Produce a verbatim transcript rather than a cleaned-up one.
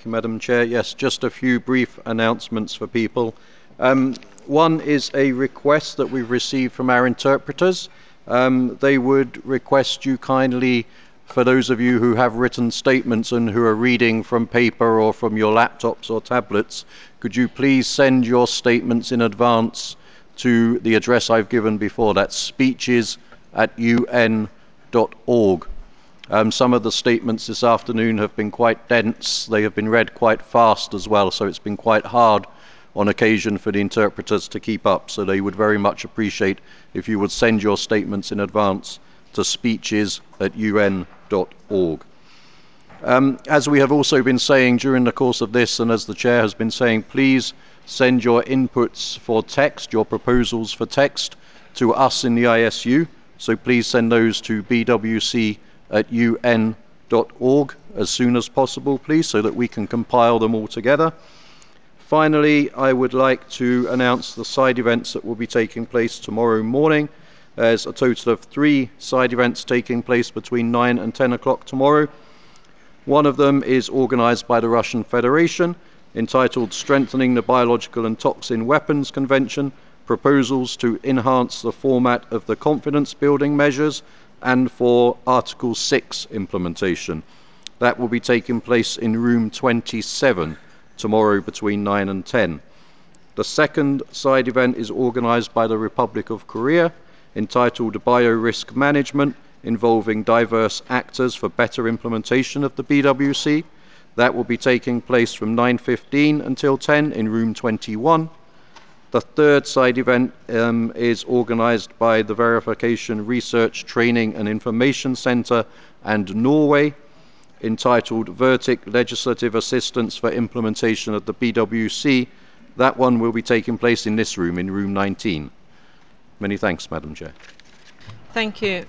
Thank you, Madam Chair. Yes, just a few brief announcements for people. Um, one is a request that we've received from our interpreters. Um, they would request you kindly, for those of you who have written statements and who are reading from paper or from your laptops or tablets, could you please send your statements in advance to the address I've given before. That's speeches at u n dot org. Um, some of the statements this afternoon have been quite dense. They have been read quite fast as well, so it's been quite hard on occasion for the interpreters to keep up. So they would very much appreciate if you would send your statements in advance to speeches at u n dot org. Um, as we have also been saying during the course of this, and as the Chair has been saying, please send your inputs for text, your proposals for text, to us in the I S U. So please send those to b w c at u n dot org as soon as possible, please, so that we can compile them all together. Finally, I would like to announce the side events that will be taking place tomorrow morning. There's a total of three side events taking place between nine and ten o'clock tomorrow. One of them is organised by the Russian Federation, entitled Strengthening the Biological and Toxin Weapons Convention, Proposals to Enhance the Format of the Confidence Building Measures and for Article six implementation. That will be taking place in room twenty-seven tomorrow between nine and ten. The second side event is organised by the Republic of Korea, entitled Biorisk Management, involving diverse actors for better implementation of the B W C. That will be taking place from nine fifteen until ten in room twenty-one. The third side event um, is organised by the Verification Research Training and Information Centre and Norway, entitled Vertic Legislative Assistance for Implementation of the B W C. That one will be taking place in this room, in room nineteen. Many thanks, Madam Chair. Thank you.